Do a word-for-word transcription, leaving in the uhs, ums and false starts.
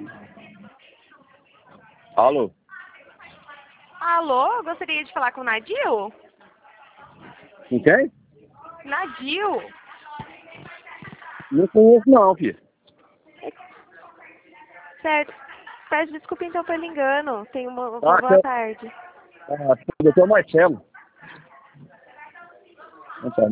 Alô? Alô, gostaria de falar com o Nadil? Com quem? Nadil? Não conheço não, filho. Certo. Peço desculpa então pelo engano. Tenha uma, uma Ah, boa que... tarde. ah, doutor Marcelo. Não, tá.